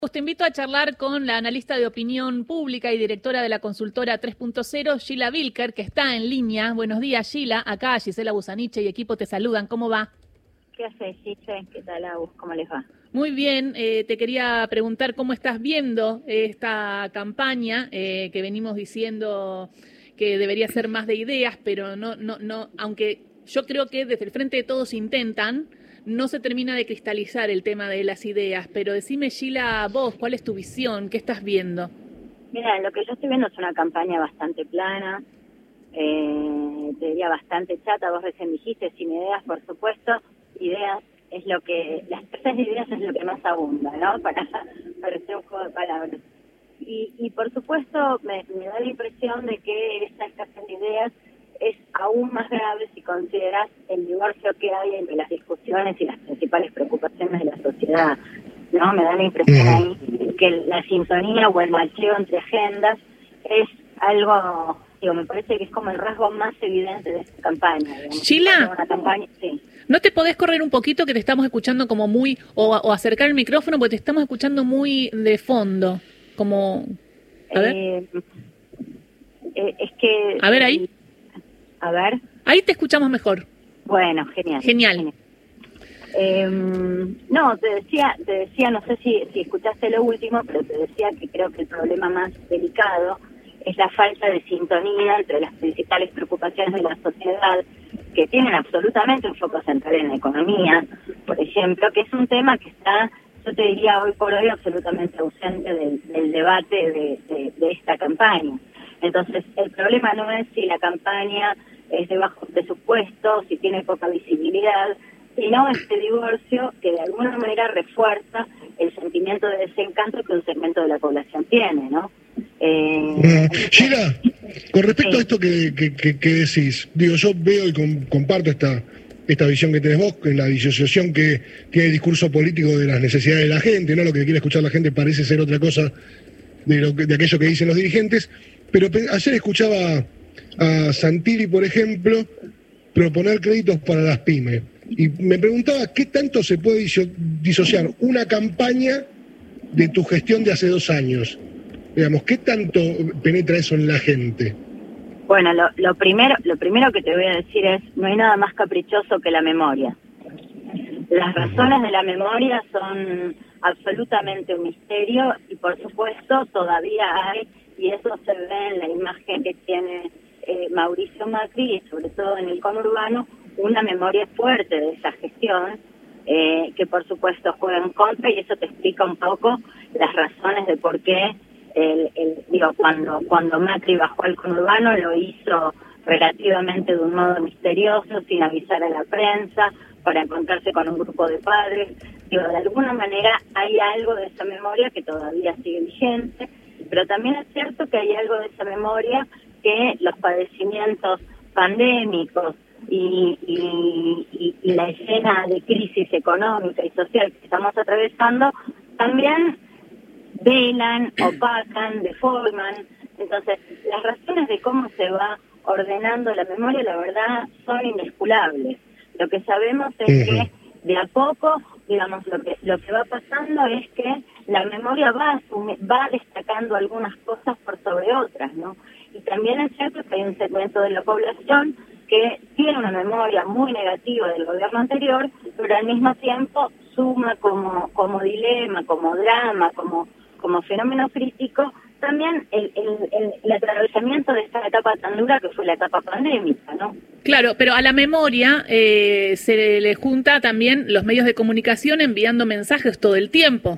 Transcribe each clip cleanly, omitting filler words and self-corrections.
Pues te invito a charlar con la analista de opinión pública y directora de la consultora 3.0, Gila Vilker, que está en línea. Buenos días, Gila. Acá Gisela Busaniche y equipo te saludan. ¿Cómo va? ¿Qué haces, Gise? ¿Qué tal, Agus? ¿Cómo les va? Muy bien. Te quería preguntar cómo estás viendo esta campaña que venimos diciendo que debería ser más de ideas, pero no, aunque yo creo que desde el Frente de Todos intentan, no se termina de cristalizar el tema de las ideas, pero decime, Gila, vos, ¿cuál es tu visión? ¿Qué estás viendo? Mira, lo que yo estoy viendo es una campaña bastante plana, te diría bastante chata. Vos recién dijiste, sin ideas, por supuesto. Ideas es lo que, la escasez de ideas es lo que más abunda, ¿no? Para hacer un juego de palabras. Y por supuesto, me da la impresión de que esta escasez de ideas es aún más grave si consideras el divorcio que hay entre las discusiones y las principales preocupaciones de la sociedad, ¿no? Me da la impresión ahí que la sintonía o el macheo entre agendas es algo, digo, me parece que es como el rasgo más evidente de esta campaña. Gila, sí. ¿No te podés correr un poquito que te estamos escuchando como muy, o acercar el micrófono porque te estamos escuchando muy de fondo, como, a ver? Es que... A ver ahí. A ver. Ahí te escuchamos mejor. Bueno, genial. Genial. No, te decía, no sé si escuchaste lo último, pero te decía que creo que el problema más delicado es la falta de sintonía entre las principales preocupaciones de la sociedad, que tienen absolutamente un foco central en la economía, por ejemplo, que es un tema que está, yo te diría hoy por hoy, absolutamente ausente del debate de esta campaña. Entonces, el problema no es si la campaña es de bajo presupuesto, si tiene poca visibilidad, sino este divorcio que de alguna manera refuerza el sentimiento de desencanto que un segmento de la población tiene, ¿no? Gila, con respecto a esto que decís, digo, yo veo y comparto esta visión que tenés vos, en la disociación que tiene el discurso político de las necesidades de la gente, ¿no? Lo que quiere escuchar la gente parece ser otra cosa de aquello que dicen los dirigentes, pero ayer escuchaba a Santilli, por ejemplo, proponer créditos para las pymes, y me preguntaba qué tanto se puede disociar una campaña de tu gestión de hace 2 años. Digamos, ¿qué tanto penetra eso en la gente? Bueno, lo primero que te voy a decir es, no hay nada más caprichoso que la memoria. Las razones de la memoria son absolutamente un misterio y por supuesto todavía hay, y eso se ve en la imagen que tiene Mauricio Macri y sobre todo en el conurbano, una memoria fuerte de esa gestión que por supuesto juega en contra, y eso te explica un poco las razones de por qué digo, cuando Macri bajó al conurbano lo hizo relativamente de un modo misterioso, sin avisar a la prensa, para encontrarse con un grupo de padres. Digo, de alguna manera hay algo de esa memoria que todavía sigue vigente, pero también es cierto que hay algo de esa memoria que los padecimientos pandémicos y la escena de crisis económica y social que estamos atravesando también velan, opacan, deforman. Entonces, las razones de cómo se va ordenando la memoria, la verdad, son inesculables. Lo que sabemos es que de a poco, digamos, lo que va pasando es que la memoria va destacando algunas cosas por sobre otras, ¿no? Y también es cierto que hay un segmento de la población que tiene una memoria muy negativa del gobierno anterior, pero al mismo tiempo suma como dilema, como drama, como fenómeno crítico, también el atravesamiento de esta etapa tan dura que fue la etapa pandémica, ¿no? Claro, pero a la memoria se le junta también los medios de comunicación enviando mensajes todo el tiempo.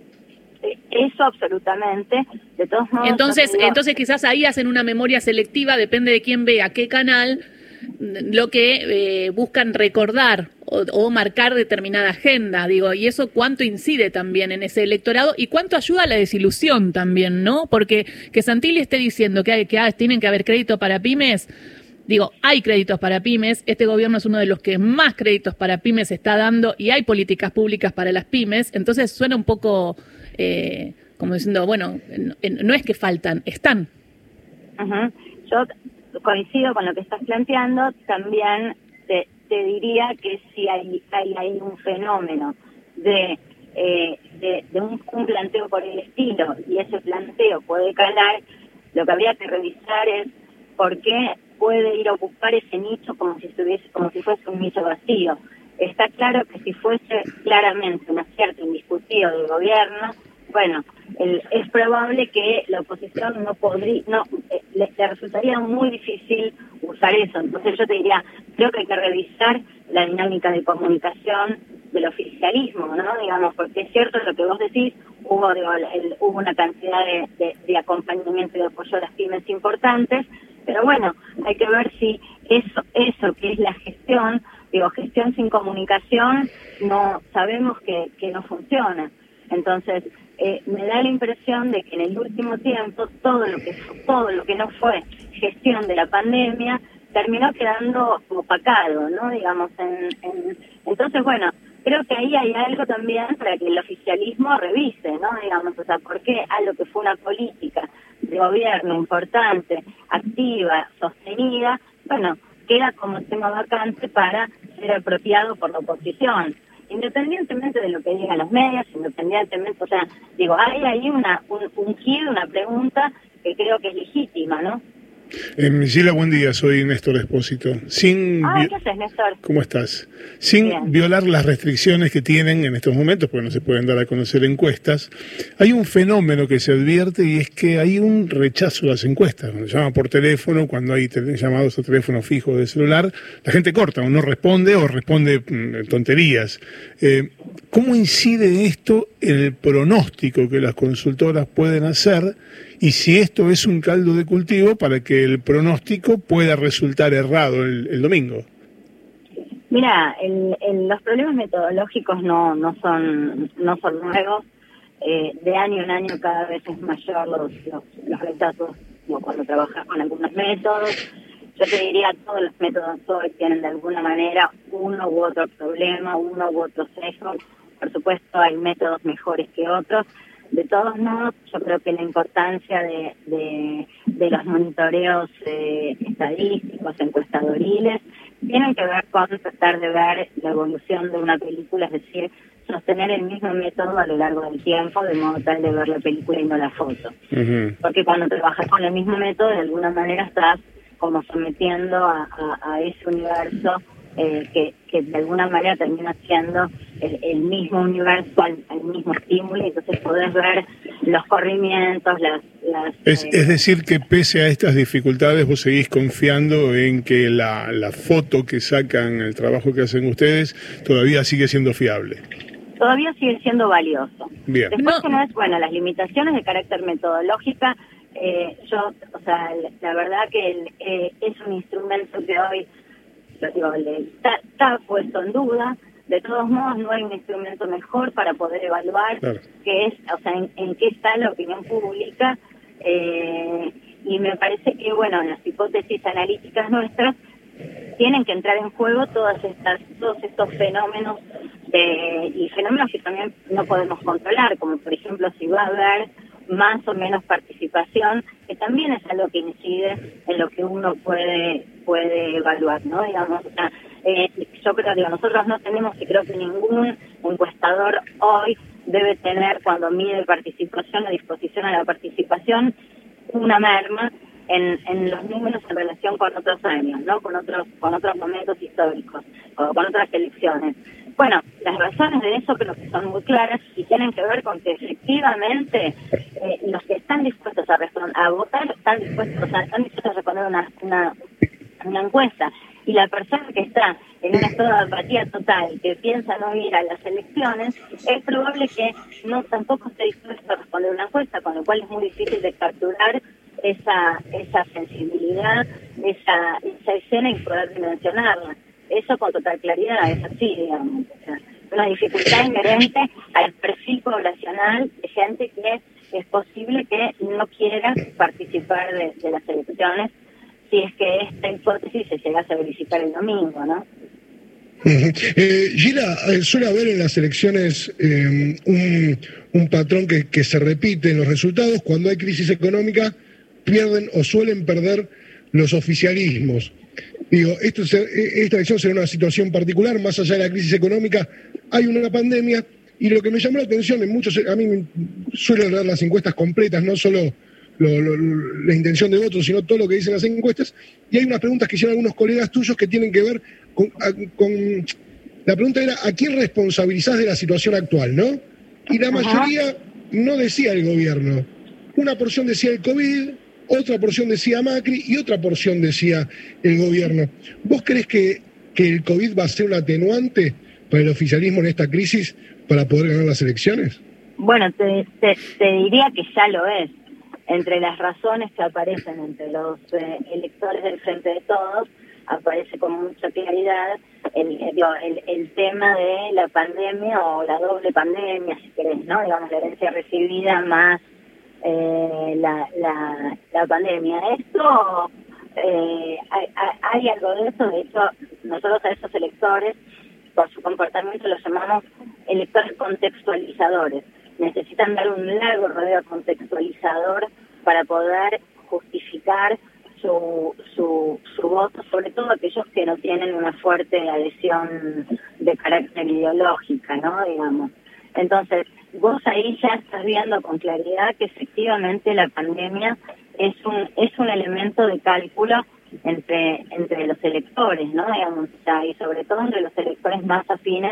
Eso absolutamente, de todos modos... Entonces quizás ahí hacen una memoria selectiva, depende de quién vea qué canal, lo que buscan recordar o marcar determinada agenda, digo, y eso cuánto incide también en ese electorado y cuánto ayuda a la desilusión también, ¿no? Porque que Santilli esté diciendo que tienen que haber crédito para pymes, digo, hay créditos para pymes, este gobierno es uno de los que más créditos para pymes está dando y hay políticas públicas para las pymes, entonces suena un poco como diciendo, bueno, no es que faltan, están. Yo coincido con lo que estás planteando, también te diría que si hay un fenómeno de de un planteo por el estilo, y ese planteo puede calar, lo que habría que revisar es por qué puede ir a ocupar ese nicho como si fuese un nicho vacío. Está claro que si fuese claramente un acierto indiscutido del gobierno, bueno, es probable que la oposición le resultaría muy difícil usar eso. Entonces yo te diría, creo que hay que revisar la dinámica de comunicación del oficialismo, ¿no? Digamos, porque es cierto lo que vos decís, hubo una cantidad de acompañamiento y de apoyo a las pymes importantes, pero bueno, hay que ver si eso que es la gestión, gestión sin comunicación, no sabemos que no funciona. Entonces, me da la impresión de que en el último tiempo todo lo que no fue gestión de la pandemia terminó quedando opacado, ¿no? Digamos, entonces, bueno, creo que ahí hay algo también para que el oficialismo revise, ¿no? Digamos, o sea, ¿por qué a lo que fue una política de gobierno importante, activa, sostenida, bueno, queda como tema vacante para ser apropiado por la oposición? Independientemente de lo que digan los medios, independientemente, o sea, hay ahí un quid, una pregunta que creo que es legítima, ¿no? Gila, buen día, soy Néstor Espósito. ¿Qué haces, Néstor? ¿Cómo estás? Sin Bien. violar las restricciones que tienen en estos momentos, porque no se pueden dar a conocer encuestas, hay un fenómeno que se advierte y es que hay un rechazo a las encuestas. Cuando llaman por teléfono, cuando hay llamados a teléfono fijo de celular, la gente corta, o no responde o responde tonterías. ¿Cómo incide esto en el pronóstico que las consultoras pueden hacer? Y si esto es un caldo de cultivo para que el pronóstico pueda resultar errado el domingo. Mira, los problemas metodológicos no son nuevos. De año en año cada vez es mayor los rechazos cuando trabajas con algunos métodos. Yo te diría, todos los métodos hoy tienen de alguna manera uno u otro problema, uno u otro sesgo. Por supuesto, hay métodos mejores que otros. De todos modos, yo creo que la importancia de los monitoreos estadísticos, encuestadoriles, tienen que ver con tratar de ver la evolución de una película, es decir, sostener el mismo método a lo largo del tiempo, de modo tal de ver la película y no la foto. Uh-huh. Porque cuando trabajas con el mismo método, de alguna manera estás como sometiendo a ese universo que de alguna manera termina siendo el mismo universo, al mismo estímulo, y entonces podés ver los corrimientos, Es decir, que pese a estas dificultades vos seguís confiando en que la foto que sacan, el trabajo que hacen ustedes, todavía sigue siendo fiable. Todavía sigue siendo valioso. Bien. Después tenés, las limitaciones de carácter metodológica. La verdad que es un instrumento que hoy está puesto en duda. De todos modos, no hay un instrumento mejor para poder evaluar en qué está la opinión pública, y me parece que las hipótesis analíticas nuestras tienen que entrar en juego todos estos fenómenos y fenómenos que también no podemos controlar, como por ejemplo si va a haber más o menos participación, que también es algo que incide en lo que uno puede evaluar, ¿no? Digamos, yo creo que nosotros no tenemos, y creo que ningún encuestador hoy debe tener, cuando mide participación o disposición a la participación, una merma en los números en relación con otros años, ¿no? Con otros momentos históricos, o con otras elecciones. Bueno, las razones de eso creo que son muy claras y tienen que ver con que efectivamente los que están dispuestos a votar están dispuestos a responder una encuesta, y la persona que está en un estado de apatía total, que piensa no ir a las elecciones, es probable que tampoco esté dispuesto a responder una encuesta, con lo cual es muy difícil de capturar esa sensibilidad, esa escena y poder dimensionarla. Eso con total claridad es así, digamos. O sea, una dificultad inherente al perfil poblacional de gente que es posible que no quiera participar de las elecciones, si es que esta hipótesis se llegase a verificar el domingo, ¿no? Gila, suele haber en las elecciones un patrón que se repite en los resultados. Cuando hay crisis económica, pierden o suelen perder los oficialismos. Esta elección será una situación particular, más allá de la crisis económica, hay una pandemia, Y lo que me llamó la atención en muchos, a mí suelo leer las encuestas completas, no solo la intención de votos, sino todo lo que dicen las encuestas, y hay unas preguntas que hicieron algunos colegas tuyos que tienen que ver con la pregunta era, ¿a quién responsabilizás de la situación actual, no? Y la mayoría no decía el gobierno. Una porción decía el COVID, otra porción decía Macri y otra porción decía el gobierno. ¿Vos crees que el COVID va a ser un atenuante para el oficialismo en esta crisis para poder ganar las elecciones? Bueno, te diría que ya lo es. Entre las razones que aparecen entre los electores del Frente de Todos, aparece con mucha claridad el tema de la pandemia o la doble pandemia, si querés, ¿no? Digamos, la herencia recibida más la pandemia. Esto, hay algo de eso. De hecho, nosotros a esos electores, por su comportamiento, los llamamos electores contextualizadores. Necesitan dar un largo rodeo contextualizador para poder justificar su voto, sobre todo aquellos que no tienen una fuerte adhesión de carácter ideológica, ¿no? Digamos. Entonces, vos ahí ya estás viendo con claridad que efectivamente la pandemia es un elemento de cálculo entre los electores, ¿no? Digamos, o sea, y sobre todo entre los electores más afines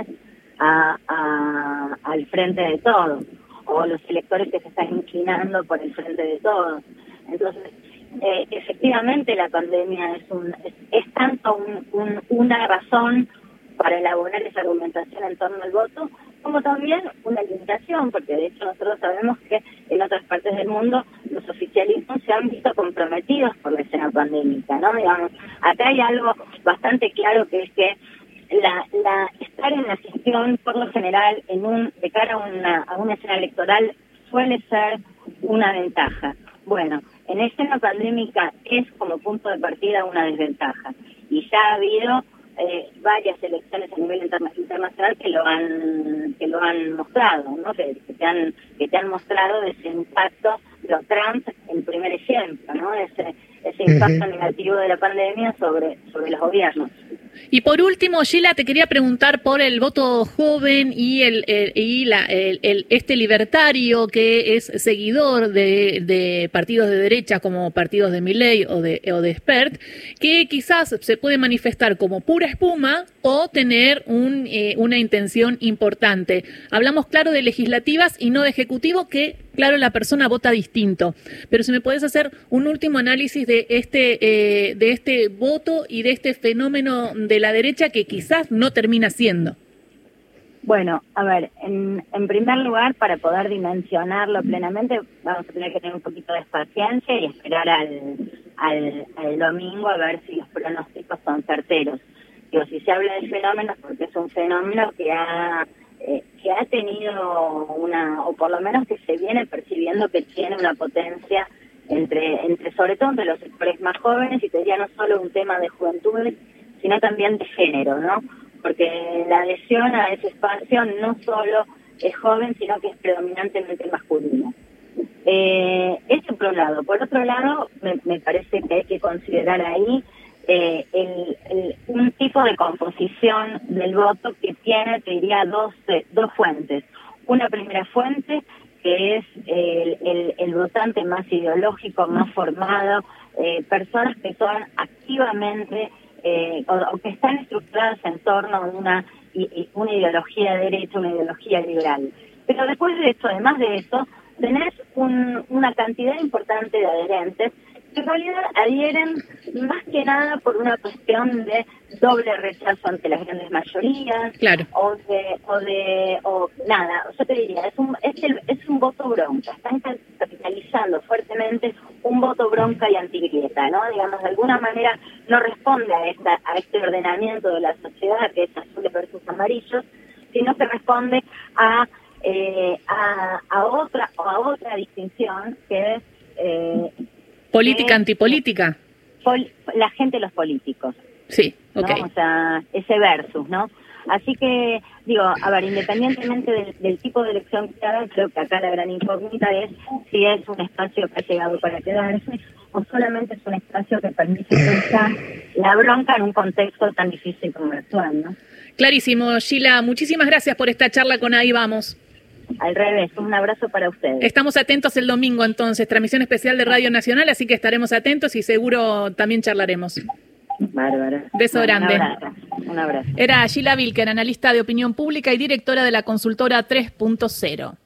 al Frente de Todos, o los electores que se están inclinando por el Frente de Todos. Entonces, efectivamente la pandemia es tanto una razón para elaborar esa argumentación en torno al voto, como también una limitación, porque de hecho nosotros sabemos que en otras partes del mundo los oficialismos se han visto comprometidos por la escena pandémica, ¿no? Digamos, acá hay algo bastante claro, que es que estar en la gestión, por lo general, de cara a una escena electoral, suele ser una ventaja. Bueno, en escena pandémica es como punto de partida una desventaja. Y ya ha habido varias elecciones a nivel internacional que lo han mostrado, ¿no? Que te han mostrado ese impacto de Trump, el primer ejemplo, ¿no? Ese impacto negativo de la pandemia sobre los gobiernos. Y por último, Sheila, te quería preguntar por el voto joven y este libertario que es seguidor de partidos de derecha como partidos de Milei o de Spert, que quizás se puede manifestar como pura espuma o tener una intención importante. Hablamos, claro, de legislativas y no de ejecutivo, que claro, la persona vota distinto. Pero si me podés hacer un último análisis de este voto y de este fenómeno de la derecha que quizás no termina siendo. Bueno, a ver, en primer lugar, para poder dimensionarlo plenamente, vamos a tener que tener un poquito de paciencia y esperar al domingo a ver si los pronósticos son certeros. Digo, si se habla de fenómenos, porque es un fenómeno que ha tenido o por lo menos que se viene percibiendo que tiene una potencia sobre todo entre los sectores más jóvenes, y te diría no solo un tema de juventud, sino también de género, ¿no? Porque la adhesión a ese espacio no solo es joven, sino que es predominantemente masculina. Eso por un lado. Por otro lado, me parece que hay que considerar ahí un tipo de composición del voto que tiene, te diría, dos fuentes. Una primera fuente, que es el votante más ideológico, más formado, personas que son activamente o que están estructuradas en torno a una ideología de derecha, una ideología liberal. Pero después de esto, además de eso, tenés una cantidad importante de adherentes que en realidad adhieren más que nada por una cuestión de doble rechazo ante las grandes mayorías, claro. o nada, yo te diría, es un voto bronca, están capitalizando fuertemente un voto bronca y antigrieta, ¿no? Digamos, de alguna manera no responde a este ordenamiento de la sociedad que es azules versus amarillos, sino que responde a otra distinción, que es política antipolítica. La gente, los políticos. Sí, ok. ¿No? O sea, ese versus, ¿no? Así que, digo, a ver, independientemente del tipo de elección que haga, creo que acá la gran incógnita es si es un espacio que ha llegado para quedarse o solamente es un espacio que permite pensar la bronca en un contexto tan difícil como el actual, ¿no? Clarísimo, Gila, muchísimas gracias por esta charla con Ahí Vamos. Al revés, un abrazo para ustedes. Estamos atentos el domingo entonces, transmisión especial de Radio Nacional, así que estaremos atentos y seguro también charlaremos. Bárbaro. Beso grande. Un abrazo. Era Gila Vilker, analista de opinión pública y directora de la consultora 3.0.